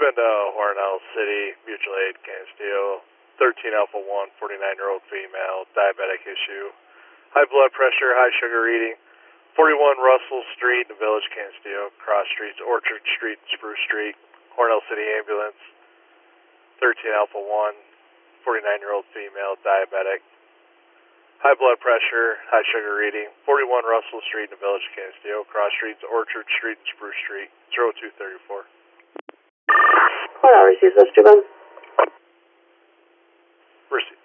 Descend to Hornell City, Mutual Aid, Cansteo, 13 Alpha 1, 49-year-old female, diabetic issue, high blood pressure, high sugar reading, 41 Russell Street, in the Village, Cansteo, cross streets, Orchard Street, Spruce Street, Hornell City Ambulance, 13 Alpha 1, 49-year-old female, diabetic, high blood pressure, high sugar reading, 41 Russell Street, in the Village, Cansteo, cross streets, Orchard Street, Spruce Street, 0234. Hornell receives this, Juban. Receive.